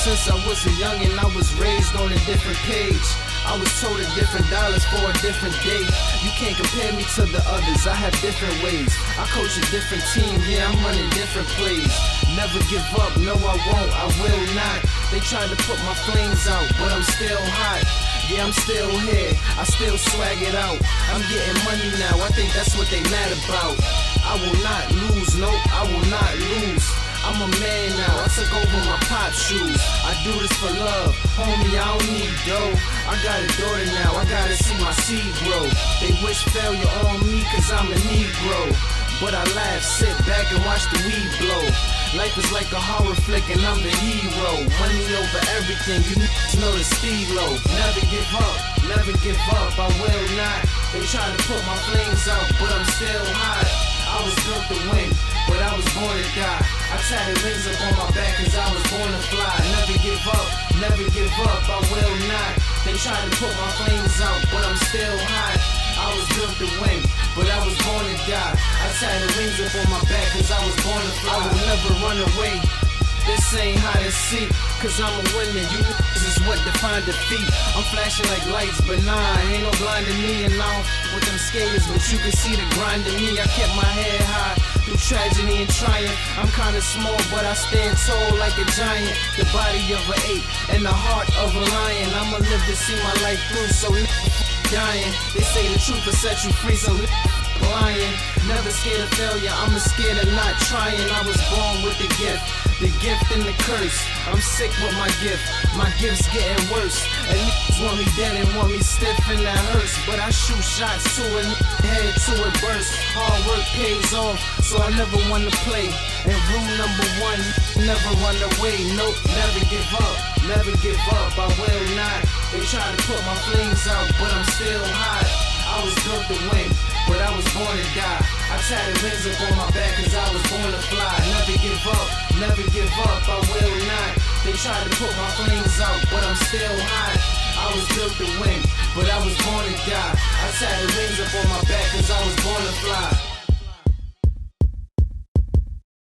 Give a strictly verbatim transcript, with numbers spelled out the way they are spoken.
since I was a youngin', I was raised on a different page. I was told a different dollars for a different day. You can't compare me to the others, I have different ways. I coach a different team, yeah, I'm running different plays. Never give up, no I won't, I will not. They tried to put my flames out, but I'm still hot. Yeah, I'm still here, I still swag it out. I'm getting money now, I think that's what they mad about. I will not lose, nope, I will not lose. I'm a man now, I took over my pop shoes. I do this for love, homie, I don't need dough. I got a daughter now, I gotta see my seed grow. They wish failure on me cause I'm a Negro. But I laugh, sit back and watch the weed blow. Life is like a horror flick and I'm the hero. Money over everything, you know the stilo. Never give up, never give up, I will not. They try to put my flames out, but I'm still hot. I was built to win, but I was born to die. I tied the rings up on my back cause I was born to fly. Never give up, never give up, I will not. They try to put my flames out, but I'm still hot. I was built to win, but I was born to die. I tied the rings up on my back cause I was born to fly. I will never run away, this ain't hide and seek, cause I'm a winner, you niggas is what define defeat. I'm flashing like lights, but nah, ain't no blinding me. And I don't f with them skaters, but you can see the grind in me. I kept my head high through tragedy and triumph. I'm kinda small, but I stand tall like a giant. The body of an ape and the heart of a lion. I'ma live to see my life through, so nigga dying. They say the truth will set you free, so nigga lying. Never scared of failure, I'm scared of not trying. I was born with the gift, the gift and the curse. I'm sick with my gift, my gift's getting worse. And niggas want me dead and want me stiff and that hurts. But I shoot shots to a nigga head to it burst. Hard work pays off, so I never wanna play. And rule number one, never run away. Nope, never give up, never give up, I will not. They try to put my flames out, but I'm still hot. I was built to win, but I was born to die. I tied the rings up on my back cause I was born to fly. Never give up, never give up, I will not. They tried to put my flames out, but I'm still hot. I was built to win, but I was born to die. I tied the rings up on my back cause I was born to fly.